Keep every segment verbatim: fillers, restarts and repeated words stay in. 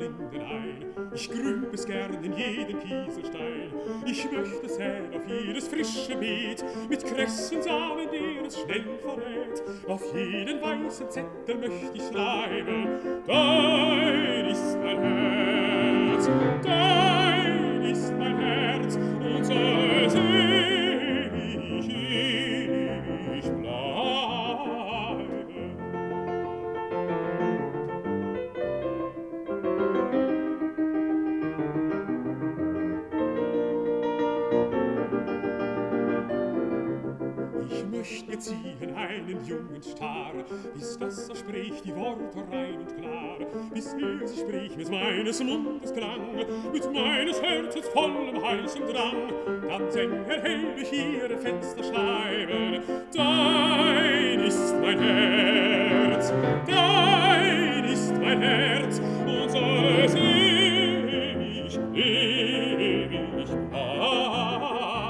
Linden ein. Ich grüb es gern in jeden Kieselstein. Ich möchte säen auf jedes frische Beet, mit Kressensamen, der es schnell verrät. Auf jeden weißen Zettel möchte ich schreiben: Dein ist mein Herz, dein ist mein Herz, und soll es ewig, ewig bleiben. Ich möcht mir ziehen einen jungen Star, bis dass er spricht die Worte rein und klar, bis er sie spricht mit meines Mundes Klang, mit meines Herzens vollem heißem Drang. Dann säng er hell durch ihre Fensterscheiben: Dein ist mein Herz, dein ist mein Herz, und soll es ewig, ewig bleiben.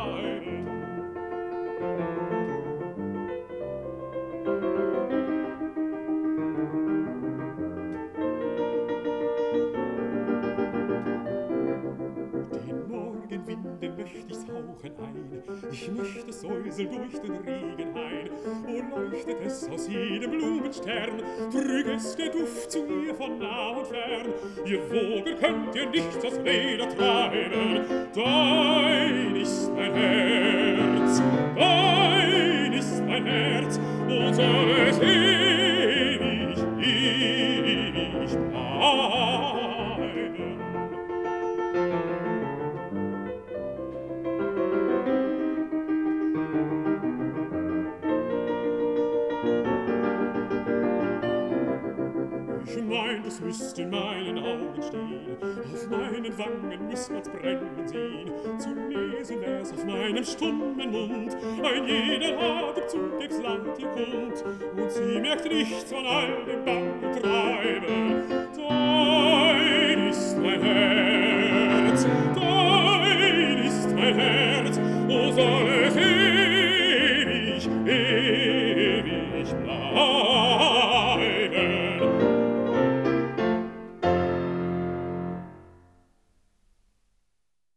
Morgenwinde möcht ich's hauchen ein, ich möchte säuseln durch den Regenhain. O leuchtet es aus jedem Blumenstern, trüges der Duft zu ihr von nah und fern. Ihr Vogel könnt ihr nichts aus Leder treiben. Dein ist mein Herz, dein ist mein Herz, und soll es ewig, ewig bleiben. Ich meint, es müsst in meinen Augen stehen, auf meinen Wangen müsst man's brennen sehen. Zu lesen wär's auf meinem stummen Mund, ein jeder Atemzug exlant ihr kund. Und sie merkt nichts von all dem bangen Treiben. Dein ist mein Herz, dein ist mein Herz, o soll